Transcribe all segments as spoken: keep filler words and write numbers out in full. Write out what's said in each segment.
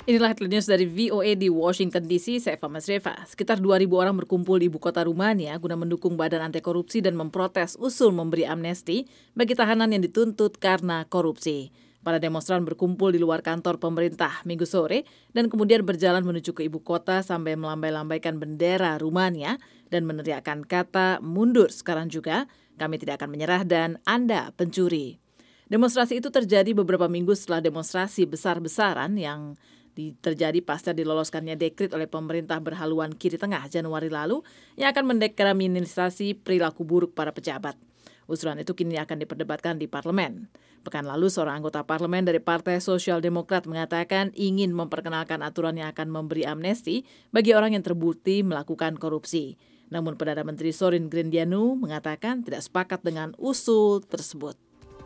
Inilah headline news dari V O A di Washington D C, saya Eva Masreva. Sekitar dua ribu orang berkumpul di ibu kota Rumania guna mendukung badan anti korupsi dan memprotes usul memberi amnesti bagi tahanan yang dituntut karena korupsi. Para demonstran berkumpul di luar kantor pemerintah Minggu sore dan kemudian berjalan menuju ke ibu kota sambil melambai-lambaikan bendera Rumania dan meneriakkan kata mundur sekarang juga, kami tidak akan menyerah dan Anda pencuri. Demonstrasi itu terjadi beberapa minggu setelah demonstrasi besar-besaran yang terjadi pasca diloloskannya dekret oleh pemerintah berhaluan kiri tengah Januari lalu yang akan mendekriminalisasi perilaku buruk para pejabat. Usulan itu kini akan diperdebatkan di parlemen. Pekan lalu seorang anggota parlemen dari Partai Sosial Demokrat mengatakan ingin memperkenalkan aturan yang akan memberi amnesti bagi orang yang terbukti melakukan korupsi. Namun Perdana Menteri Zorin Grindeanu mengatakan tidak sepakat dengan usul tersebut.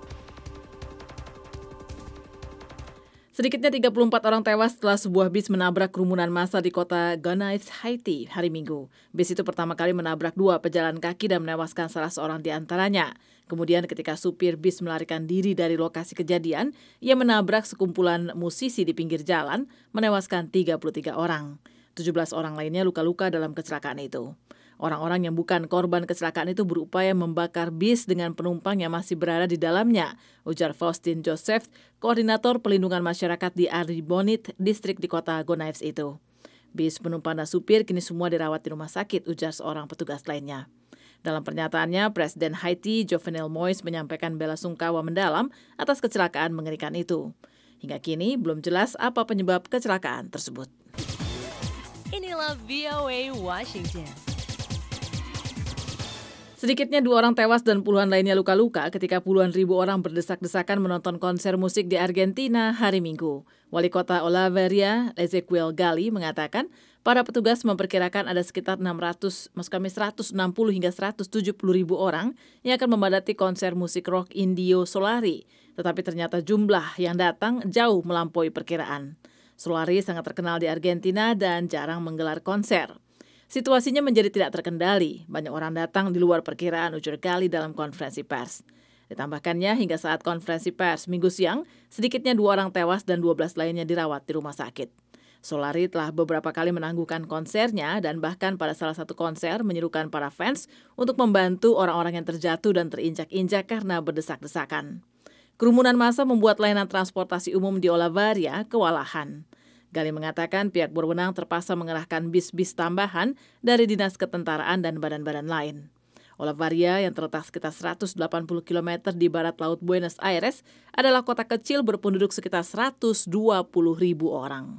Sedikitnya tiga puluh empat orang tewas setelah sebuah bis menabrak kerumunan massa di kota Gonaives, Haiti hari Minggu. Bis itu pertama kali menabrak dua pejalan kaki dan menewaskan salah seorang di antaranya. Kemudian ketika supir bis melarikan diri dari lokasi kejadian, ia menabrak sekumpulan musisi di pinggir jalan, menewaskan tiga puluh tiga orang. tujuh belas orang lainnya luka-luka dalam kecelakaan itu. Orang-orang yang bukan korban kecelakaan itu berupaya membakar bis dengan penumpang yang masih berada di dalamnya, ujar Faustin Joseph, koordinator pelindungan masyarakat di Aribonite, distrik di kota Gonaives itu. Bis penumpang dan supir kini semua dirawat di rumah sakit, ujar seorang petugas lainnya. Dalam pernyataannya, Presiden Haiti Jovenel Moïse menyampaikan belasungkawa mendalam atas kecelakaan mengerikan itu. Hingga kini belum jelas apa penyebab kecelakaan tersebut. Inilah V O A Washington. Sedikitnya dua orang tewas dan puluhan lainnya luka-luka ketika puluhan ribu orang berdesak-desakan menonton konser musik di Argentina hari Minggu. Wali kota Olavarria, Ezequiel Gali, mengatakan para petugas memperkirakan ada sekitar enam ratus, maksud kami seratus enam puluh hingga seratus tujuh puluh ribu orang yang akan memadati konser musik rock Indio Solari. Tetapi ternyata jumlah yang datang jauh melampaui perkiraan. Solari sangat terkenal di Argentina dan jarang menggelar konser. Situasinya menjadi tidak terkendali. Banyak orang datang di luar perkiraan, ujar Gali dalam konferensi pers. Ditambahkannya, hingga saat konferensi pers Minggu siang, sedikitnya dua orang tewas dan dua belas lainnya dirawat di rumah sakit. Solari telah beberapa kali menangguhkan konsernya dan bahkan pada salah satu konser menyerukan para fans untuk membantu orang-orang yang terjatuh dan terinjak-injak karena berdesak-desakan. Kerumunan massa membuat layanan transportasi umum di Olavarria kewalahan. Gali mengatakan pihak berwenang terpaksa mengerahkan bis-bis tambahan dari dinas ketentaraan dan badan-badan lain. Olavarria yang terletak sekitar seratus delapan puluh kilometer di barat laut Buenos Aires adalah kota kecil berpenduduk sekitar seratus dua puluh ribu orang.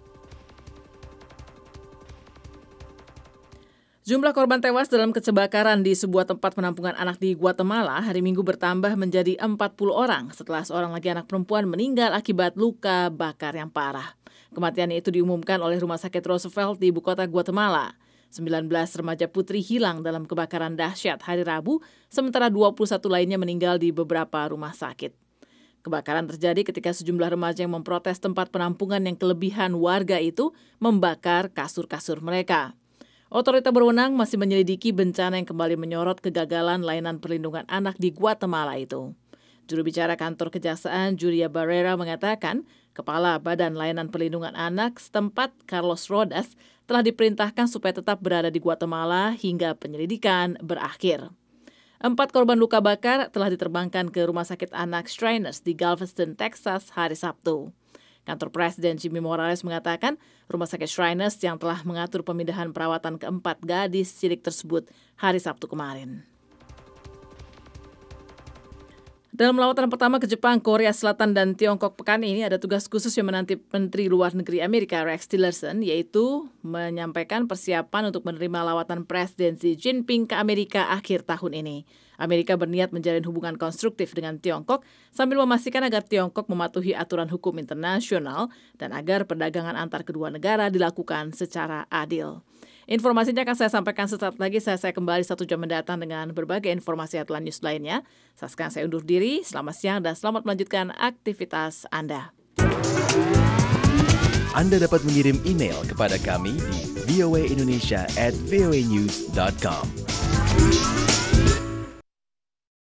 Jumlah korban tewas dalam kebakaran di sebuah tempat penampungan anak di Guatemala hari Minggu bertambah menjadi empat puluh orang setelah seorang lagi anak perempuan meninggal akibat luka bakar yang parah. Kematian itu diumumkan oleh Rumah Sakit Roosevelt di ibu kota Guatemala. sembilan belas remaja putri hilang dalam kebakaran dahsyat hari Rabu, sementara dua puluh satu lainnya meninggal di beberapa rumah sakit. Kebakaran terjadi ketika sejumlah remaja yang memprotes tempat penampungan yang kelebihan warga itu membakar kasur-kasur mereka. Otoritas berwenang masih menyelidiki bencana yang kembali menyorot kegagalan layanan perlindungan anak di Guatemala itu. Juru bicara kantor kejaksaan Julia Barrera mengatakan, Kepala Badan Layanan Perlindungan Anak setempat Carlos Rodas telah diperintahkan supaya tetap berada di Guatemala hingga penyelidikan berakhir. Empat korban luka bakar telah diterbangkan ke Rumah Sakit Anak Shriners di Galveston, Texas hari Sabtu. Kantor Presiden Jimmy Morales mengatakan Rumah Sakit Shriners yang telah mengatur pemindahan perawatan keempat gadis cilik tersebut hari Sabtu kemarin. Dalam lawatan pertama ke Jepang, Korea Selatan, dan Tiongkok pekan ini ada tugas khusus yang menanti Menteri Luar Negeri Amerika Rex Tillerson, yaitu menyampaikan persiapan untuk menerima lawatan Presiden Xi Jinping ke Amerika akhir tahun ini. Amerika berniat menjalin hubungan konstruktif dengan Tiongkok sambil memastikan agar Tiongkok mematuhi aturan hukum internasional dan agar perdagangan antar kedua negara dilakukan secara adil. Informasinya akan saya sampaikan sesaat lagi. Saya, saya kembali satu jam mendatang dengan berbagai informasi headline news lainnya. Sekarang saya undur diri. Selamat siang dan selamat melanjutkan aktivitas Anda. Anda dapat mengirim email kepada kami di voaindonesia at voanews dot com.